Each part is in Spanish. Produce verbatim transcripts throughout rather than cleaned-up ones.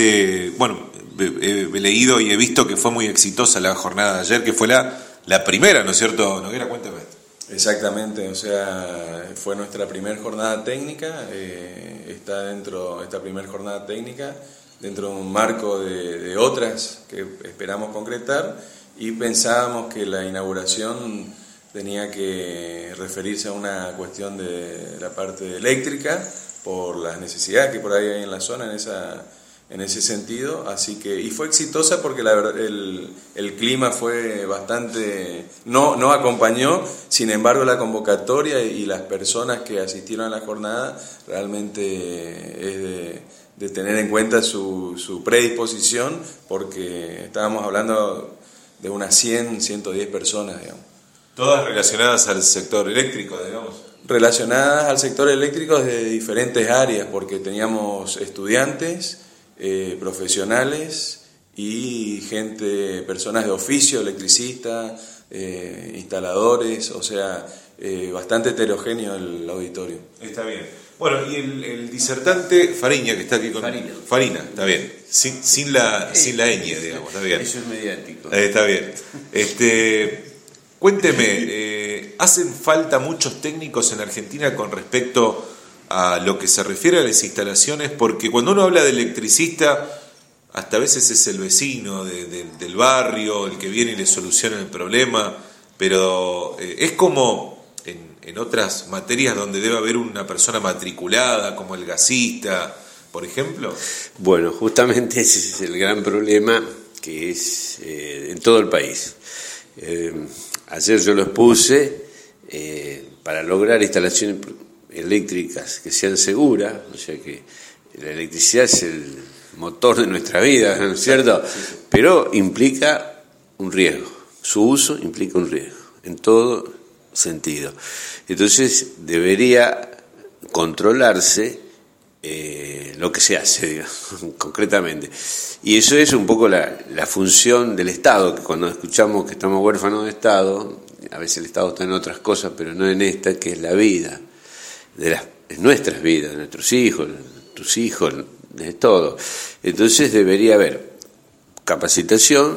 este, bueno, he, he leído y he visto que fue muy exitosa la jornada de ayer, que fue la, la primera, ¿no es cierto, Noguera? Cuéntame. Exactamente, o sea, fue nuestra primera jornada técnica, eh, está dentro, esta primera jornada técnica, dentro de un marco de, de otras que esperamos concretar, y pensábamos que la inauguración tenía que referirse a una cuestión de la parte eléctrica, por las necesidades que por ahí hay en la zona en esa en ese sentido, así que, y fue exitosa porque la verdad el, el clima fue bastante, no, no acompañó, sin embargo la convocatoria y las personas que asistieron a la jornada realmente es de, de tener en cuenta su, su predisposición, porque estábamos hablando de unas cien, ciento diez personas, digamos. Todas relacionadas al sector eléctrico, digamos. Relacionadas al sector eléctrico de diferentes áreas, porque teníamos estudiantes, Eh, profesionales y gente, personas de oficio, electricistas, eh, instaladores, o sea, eh, bastante heterogéneo el auditorio. Está bien. Bueno, y el, el disertante Fariña, que está aquí con... Farina. Farina, está bien. Sin, sin la eh, sin la ñ, digamos, está bien. Eso es mediático. Eh, está bien. Este, cuénteme, eh, ¿hacen falta muchos técnicos en Argentina con respecto a lo que se refiere a las instalaciones? Porque cuando uno habla de electricista, hasta a veces es el vecino de, de, del barrio, el que viene y le soluciona el problema, pero eh, es como en, en otras materias donde debe haber una persona matriculada, como el gasista, por ejemplo. Bueno, justamente ese es el gran problema que es eh, en todo el país. Eh, ayer yo lo expuse, eh, para lograr instalaciones eléctricas que sean seguras, o sea que la electricidad es el motor de nuestra vida, ¿no es cierto? Pero implica un riesgo, su uso implica un riesgo, en todo sentido. Entonces debería controlarse eh, lo que se hace, digamos, concretamente. Y eso es un poco la, la función del Estado, que cuando escuchamos que estamos huérfanos de Estado, a veces el Estado está en otras cosas, pero no en esta, que es la vida. De las de nuestras vidas, de nuestros hijos, de tus hijos, de todo. Entonces debería haber capacitación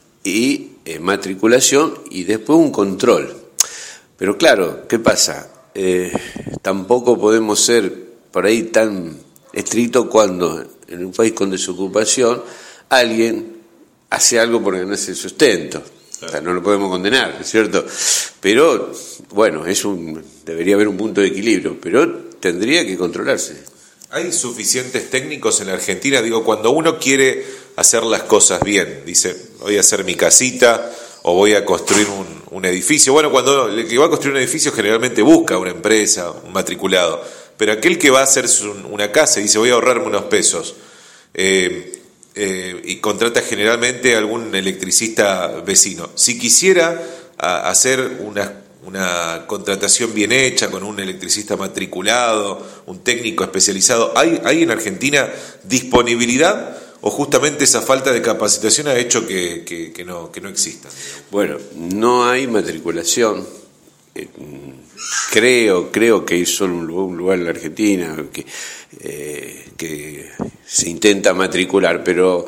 y eh, matriculación y después un control. Pero claro, ¿qué pasa? Eh, tampoco podemos ser por ahí tan estrictos cuando en un país con desocupación alguien hace algo por ganarse el sustento. O sea, no lo podemos condenar, ¿es cierto? Pero, bueno, es un debería haber un punto de equilibrio, pero tendría que controlarse. ¿Hay suficientes técnicos en la Argentina? Digo, cuando uno quiere hacer las cosas bien, dice, voy a hacer mi casita o voy a construir un, un edificio. Bueno, cuando el que va a construir un edificio generalmente busca una empresa, un matriculado, pero aquel que va a hacer su, una casa y dice, voy a ahorrarme unos pesos, eh, Eh, y contrata generalmente a algún electricista vecino. Si quisiera a, hacer una, una contratación bien hecha con un electricista matriculado, un técnico especializado, ¿hay, hay en Argentina disponibilidad o justamente esa falta de capacitación ha hecho que, que, que, no, que no exista? Bueno, no hay matriculación. Eh, creo creo que hay solo un lugar, un lugar en la Argentina que, eh, que se intenta matricular, pero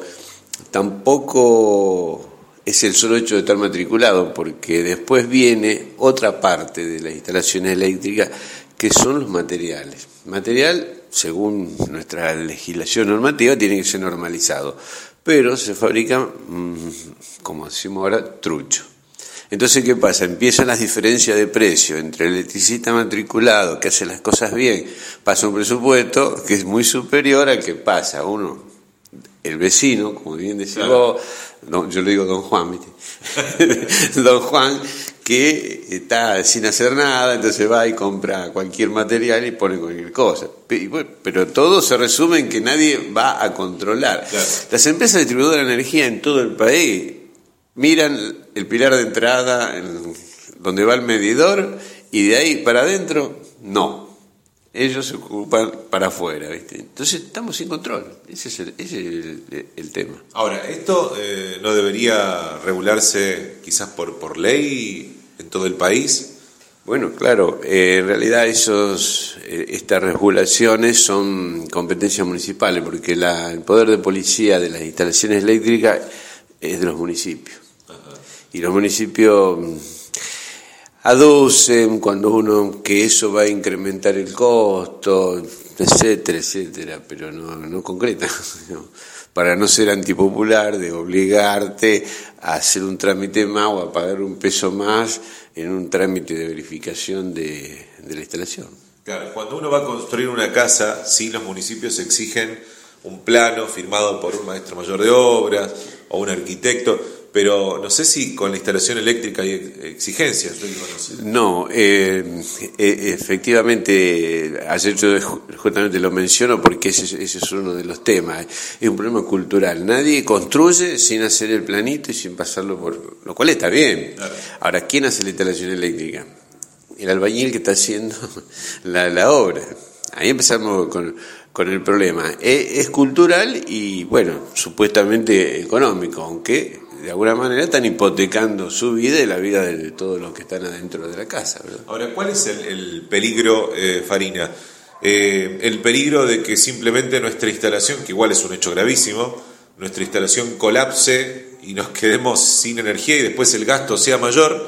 tampoco es el solo hecho de estar matriculado, porque después viene otra parte de las instalaciones eléctricas que son los materiales. Material, según nuestra legislación normativa, tiene que ser normalizado, pero se fabrica, como decimos ahora, trucho. Entonces, ¿qué pasa? Empiezan las diferencias de precio entre el electricista matriculado que hace las cosas bien, pasa un presupuesto que es muy superior al que pasa uno, el vecino, como bien decís claro. vos, no, yo le digo don Juan, ¿viste? Don Juan, que está sin hacer nada, entonces va y compra cualquier material y pone cualquier cosa. Pero todo se resume en que nadie va a controlar. Claro. Las empresas distribuidoras de energía en todo el país miran el pilar de entrada, en donde va el medidor, y de ahí para adentro, no. Ellos se ocupan para afuera, ¿viste? Entonces estamos sin control. Ese es el, ese es el, el tema. Ahora, ¿esto eh, no debería regularse quizás por, por ley en todo el país? Bueno, claro, eh, en realidad esos, eh, estas regulaciones son competencias municipales, porque la, el poder de policía de las instalaciones eléctricas es de los municipios. Ajá. Y los municipios aducen cuando uno que eso va a incrementar el costo, etcétera, etcétera, pero no, no concreta, ¿no? Para no ser antipopular, de obligarte a hacer un trámite más o a pagar un peso más en un trámite de verificación de, de la instalación. Claro, cuando uno va a construir una casa, sí, los municipios exigen un plano firmado por un maestro mayor de obras o un arquitecto, pero no sé si con la instalación eléctrica hay exigencias. Yo digo, no sé. No, eh, eh, efectivamente, ayer yo justamente lo menciono porque ese, ese es uno de los temas. Es un problema cultural. Nadie construye sin hacer el planito y sin pasarlo por... Lo cual está bien. Claro. Ahora, ¿quién hace la instalación eléctrica? El albañil que está haciendo la, la obra. Ahí empezamos con... con el problema. Es, es cultural y, bueno, supuestamente económico, aunque de alguna manera están hipotecando su vida y la vida de todos los que están adentro de la casa, ¿verdad? Ahora, ¿cuál es el, el peligro, eh, Farina? Eh, el peligro de que simplemente nuestra instalación, que igual es un hecho gravísimo, nuestra instalación colapse y nos quedemos sin energía y después el gasto sea mayor,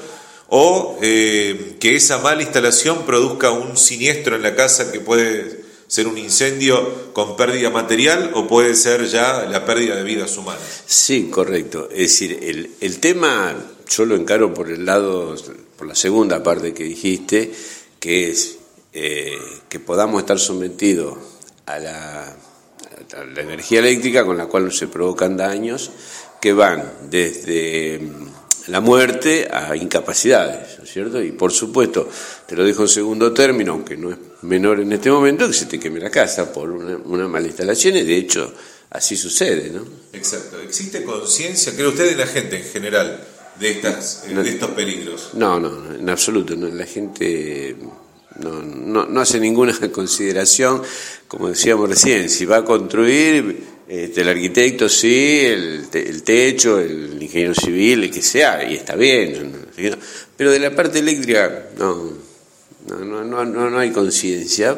o eh, que esa mala instalación produzca un siniestro en la casa que puede ser un incendio con pérdida material o puede ser ya la pérdida de vidas humanas. Sí, correcto. Es decir, el, el tema yo lo encaro por el lado, por la segunda parte que dijiste, que es eh, que podamos estar sometidos a la, a la energía eléctrica con la cual se provocan daños que van desde la muerte a incapacidades, ¿no es cierto? Y por supuesto, te lo dejo en segundo término, aunque no es menor en este momento, que se te queme la casa por una, una mala instalación, y de hecho así sucede, ¿no? Exacto. ¿Existe conciencia, cree usted, de la gente en general de estas no, de estos peligros? No, no, en absoluto. No, la gente no, no, no hace ninguna consideración, como decíamos recién, si va a construir... Este, el arquitecto sí, el, el techo, el ingeniero civil, el que sea, y está bien, pero de la parte eléctrica no, no, no, no, no, no hay conciencia,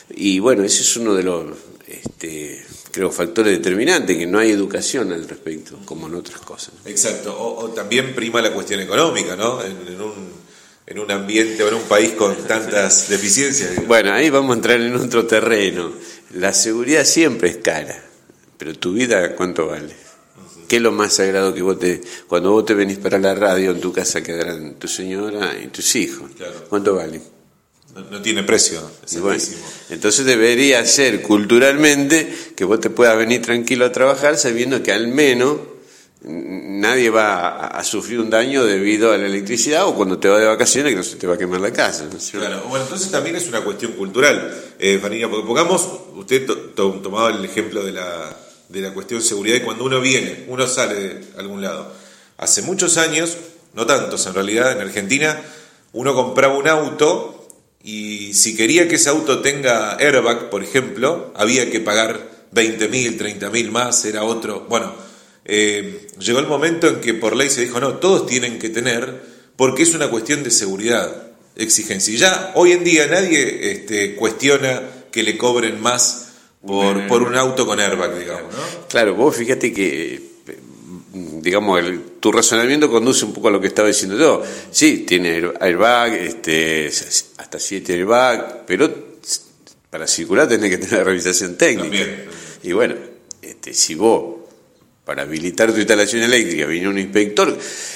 y bueno, ese es uno de los este, creo factores determinantes, que no hay educación al respecto, como en otras cosas. Exacto, o, o también prima la cuestión económica, ¿no? En, en un en un ambiente o en un país con tantas deficiencias. Digamos. Bueno, ahí vamos a entrar en otro terreno. La seguridad siempre es cara. Pero tu vida, ¿cuánto vale? Uh-huh. ¿Qué es lo más sagrado que vos te... Cuando vos te venís para la radio, en tu casa quedarán tu señora y tus hijos? Claro. ¿Cuánto vale? No, no tiene precio, es bueno, entonces debería ser culturalmente que vos te puedas venir tranquilo a trabajar sabiendo que al menos nadie va a, a sufrir un daño debido a la electricidad o cuando te vas de vacaciones que no se te va a quemar la casa, ¿no? Claro, bueno, entonces también es una cuestión cultural, eh, Farina, porque pongamos, usted to, to, tomaba el ejemplo de la... de la cuestión de seguridad, y cuando uno viene, uno sale de algún lado. Hace muchos años, no tantos en realidad, en Argentina, uno compraba un auto y si quería que ese auto tenga airbag, por ejemplo, había que pagar veinte mil, treinta mil más, era otro... Bueno, eh, llegó el momento en que por ley se dijo, no, todos tienen que tener, porque es una cuestión de seguridad, exigencia. Y ya hoy en día nadie este, cuestiona que le cobren más Por, por un auto con airbag, digamos, ¿no? Claro, vos fíjate que, digamos, el, tu razonamiento conduce un poco a lo que estaba diciendo yo. Sí, tiene airbag, este, hasta siete airbag, pero para circular tenés que tener revisación técnica. También. Y bueno, este, si vos, para habilitar tu instalación eléctrica, viene un inspector...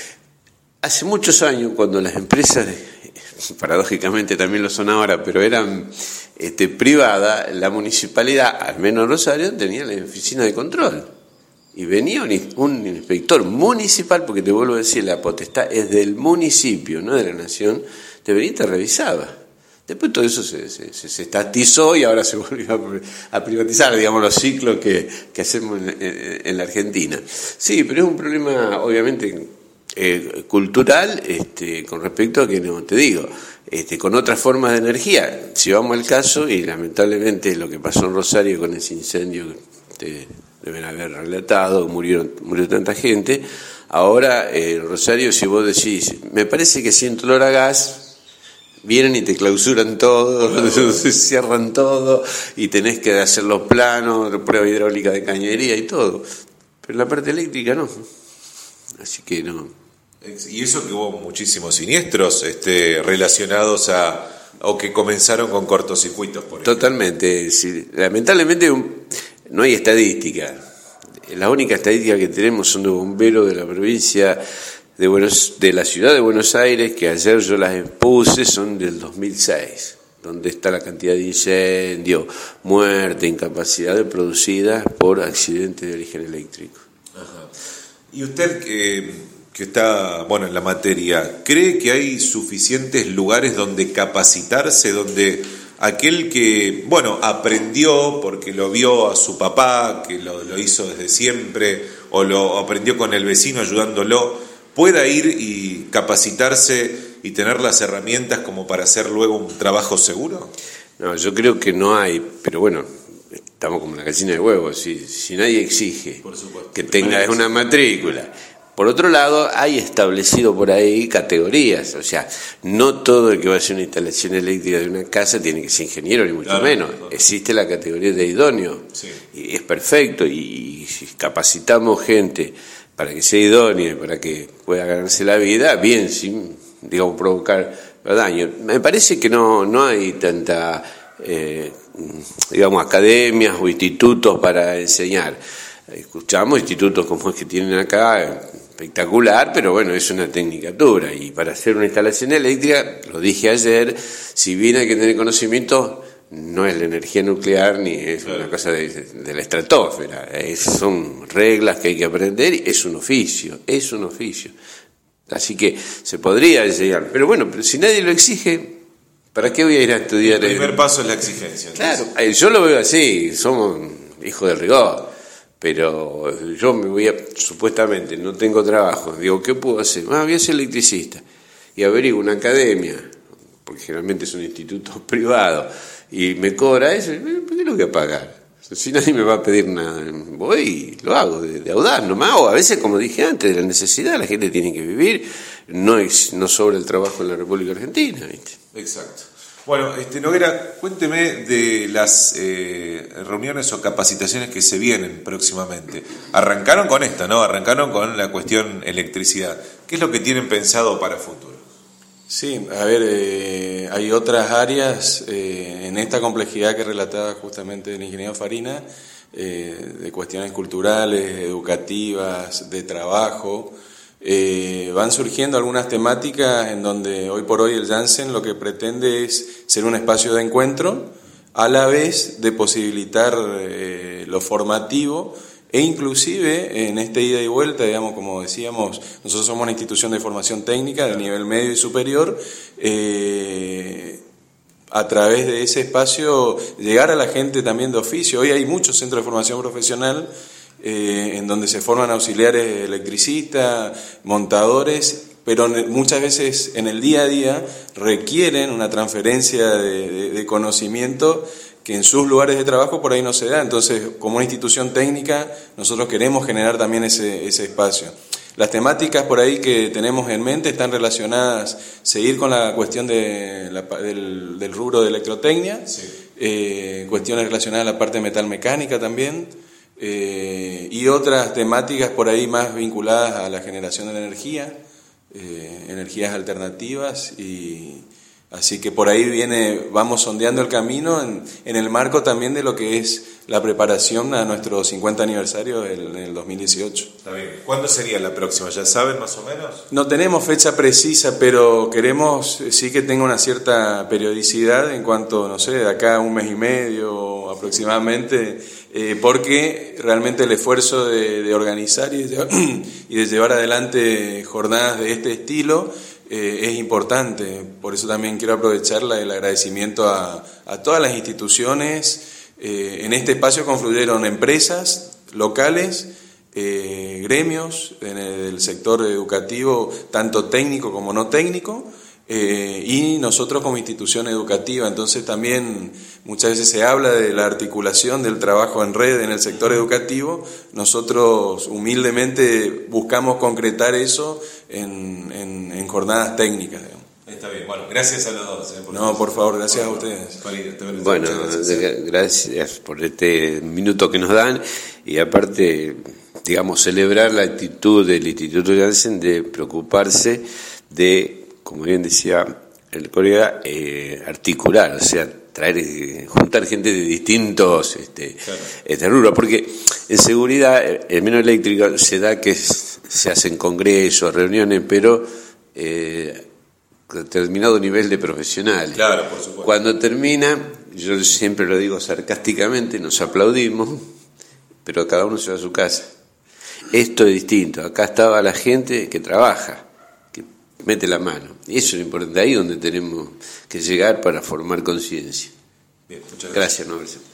Hace muchos años, cuando las empresas, paradójicamente también lo son ahora, pero eran este, privadas, la municipalidad, al menos Rosario, tenía la oficina de control. Y venía un, un inspector municipal, porque te vuelvo a decir, la potestad es del municipio, no de la nación, te venía y te revisaba. Después todo eso se, se, se estatizó y ahora se volvió a, a privatizar, digamos, los ciclos que, que hacemos en, en, en la Argentina. Sí, pero es un problema, obviamente... Eh, cultural este, con respecto a que, no te digo, este, con otras formas de energía. Si vamos al caso, y lamentablemente lo que pasó en Rosario con ese incendio que ustedes deben haber relatado, murieron, murió tanta gente, ahora eh, en Rosario, si vos decís, me parece que siento olor a gas, vienen y te clausuran todo, cierran todo y tenés que hacer los planos, prueba hidráulica de cañería y todo. Pero la parte eléctrica no. Así que no. Y eso que hubo muchísimos siniestros este, relacionados a o que comenzaron con cortocircuitos, por ejemplo. Totalmente. Sí. Lamentablemente no hay estadística. La única estadística que tenemos son de bomberos de la provincia de Buenos, de la ciudad de Buenos Aires, que ayer yo las expuse, son del dos mil seis, donde está la cantidad de incendios, muerte, incapacidades producidas por accidentes de origen eléctrico. Ajá. Y usted que, que está bueno en la materia, ¿cree que hay suficientes lugares donde capacitarse, donde aquel que, bueno, aprendió porque lo vio a su papá, que lo, lo hizo desde siempre, o lo aprendió con el vecino ayudándolo, pueda ir y capacitarse y tener las herramientas como para hacer luego un trabajo seguro? No, yo creo que no hay, pero bueno, estamos como la gallina de huevos, si, si nadie exige Por supuesto, que tenga una matrícula. Por otro lado, hay establecido por ahí categorías, o sea, no todo el que va a hacer una instalación eléctrica de una casa tiene que ser ingeniero, ni mucho claro, menos. Claro. Existe la categoría de idóneo, sí. Y es perfecto, y si capacitamos gente para que sea idónea y para que pueda ganarse la vida, bien, sin, digamos, provocar daño. Me parece que no, no hay tanta, eh, digamos, academias o institutos para enseñar. Escuchamos institutos como es que tienen acá, espectacular, pero bueno, es una tecnicatura. Y para hacer una instalación eléctrica, lo dije ayer, si bien hay que tener conocimiento, no es la energía nuclear ni es una cosa de, de la estratosfera, es, son reglas que hay que aprender y es un oficio, es un oficio. Así que se podría enseñar, pero bueno, pero si nadie lo exige, ¿para qué voy a ir a estudiar? El primer el... paso es la exigencia. Entonces. Claro, yo lo veo así, somos hijos del rigor. Pero yo me voy a, supuestamente, no tengo trabajo, digo, ¿qué puedo hacer? Ah, voy a ser electricista. Y averiguo una academia, porque generalmente son institutos privados, y me cobra eso, ¿por qué lo voy a pagar? Si nadie me va a pedir nada, voy y lo hago de, de audaz nomás, o a veces, como dije antes, de la necesidad, la gente tiene que vivir, no, es, no sobra el trabajo en la República Argentina, ¿viste? Exacto. Bueno, este, Noguera, cuénteme de las eh, reuniones o capacitaciones que se vienen próximamente. Arrancaron con esta, ¿no? Arrancaron con la cuestión electricidad. ¿Qué es lo que tienen pensado para futuro? Sí, a ver, eh, hay otras áreas eh, en esta complejidad que relataba justamente el ingeniero Farina, eh, de cuestiones culturales, educativas, de trabajo. Eh, van surgiendo algunas temáticas en donde hoy por hoy el Janssen lo que pretende es ser un espacio de encuentro, a la vez de posibilitar eh, lo formativo e inclusive en esta ida y vuelta, digamos, como decíamos, nosotros somos una institución de formación técnica de nivel medio y superior, eh, a través de ese espacio llegar a la gente también de oficio. Hoy hay muchos centros de formación profesional Eh, en donde se forman auxiliares electricistas, montadores, pero muchas veces en el día a día requieren una transferencia de, de, de conocimiento que en sus lugares de trabajo por ahí no se da. Entonces, como una institución técnica, nosotros queremos generar también ese, ese espacio. Las temáticas por ahí que tenemos en mente están relacionadas, seguir con la cuestión de la, del, del rubro de electrotecnia, sí. eh, cuestiones relacionadas a la parte metalmecánica también, Eh, y otras temáticas por ahí más vinculadas a la generación de energía, eh, energías alternativas, y así que por ahí viene, vamos sondeando el camino en, en el marco también de lo que es la preparación a nuestro cincuenta aniversario en el dos mil dieciocho. Está bien. ¿Cuándo sería la próxima? ¿Ya saben más o menos? No tenemos fecha precisa, pero queremos sí que tenga una cierta periodicidad en cuanto, no sé, de acá a un mes y medio aproximadamente, eh, porque realmente el esfuerzo de, de organizar y de, y de llevar adelante jornadas de este estilo eh, es importante. Por eso también quiero aprovechar el agradecimiento a, a todas las instituciones. Eh, en este espacio confluyeron empresas locales, eh, gremios en el sector educativo, tanto técnico como no técnico, eh, y nosotros como institución educativa. Entonces también muchas veces se habla de la articulación del trabajo en red en el sector educativo. Nosotros humildemente buscamos concretar eso en, en, en jornadas técnicas, digamos. Está bien, bueno, gracias a los dos. Eh, por no, por favor, gracias por, a ustedes. Por ir, bueno, gracias. gracias por este minuto que nos dan y aparte, digamos, celebrar la actitud del Instituto Janssen de preocuparse de, como bien decía el colega, eh, articular, o sea, traer, juntar gente de distintos este, claro. este, rubros, porque en seguridad, el menos eléctrico se da que se hacen congresos, reuniones, pero eh, determinado nivel de profesionales. Claro, por supuesto. Cuando termina, yo siempre lo digo sarcásticamente, nos aplaudimos, pero cada uno se va a su casa. Esto es distinto, acá estaba la gente que trabaja, que mete la mano. Y eso es lo importante, ahí donde tenemos que llegar para formar conciencia. Bien, muchas gracias. Gracias, Norbert.